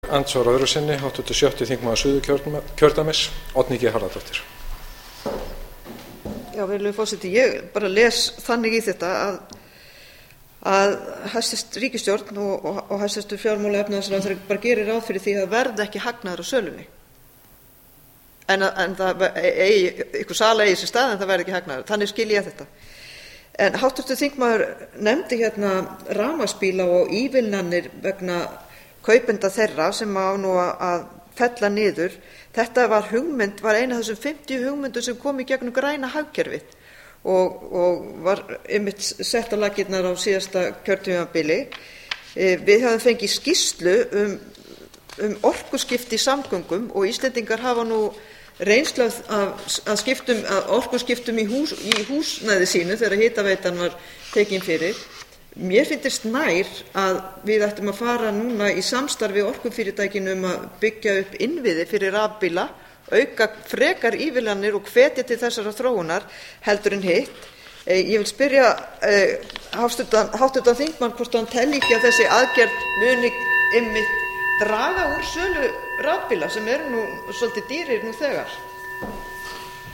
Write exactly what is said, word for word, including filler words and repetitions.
Andsvar öðru sinni, háttvirtur sjötti þingmaður Suðurkjördæmis, Oddný G. Harðardóttir. Já, virðulegur forseti, ég bara les þannig í þetta að, að hæstvirt ríkisstjórn og, og, og hæstvirtur fjármála- og efnahagsráðherra bara gerir ráð fyrir því að verði ekki hagnaður á sölunni. En, en það eigi, ykkur sala eigi sér stað en það verði ekki hagnaður. Þannig skil ég þetta. En háttvirtur þingmaður nefndi hérna rafmagnsbíla og ívilnanir vegna kaupenda þeirra sem á nú að fella niður. Þetta var hugmynd, var eina af þessum fimmtíu hugmyndum sem kom í gegnum græna hagkerfið og, og var einmitt sett á laggirnar á síðasta kjörtímabili. E, við höfum fengið skýrslu um, um orkuskipti í samgöngum og Íslendingar hafa nú reynslu af að skiptum, að orkuskiptum í, hús, í húsnæði sínu þegar hitaveitan var tekin fyrir. Mér finnst nær að við ættum að fara núna í samstarfi orkufyrirtækinu um að byggja upp innviði fyrir rafbíla, auka frekar ívilnanir og hvetja til þessara þróunar heldur en hitt. Ég vil spyrja háttvirtan þingmann hvort hann telji ekki að þessi aðgerð muni einmitt draga úr sölu rafbíla sem eru nú svolítið dýrir nú þegar.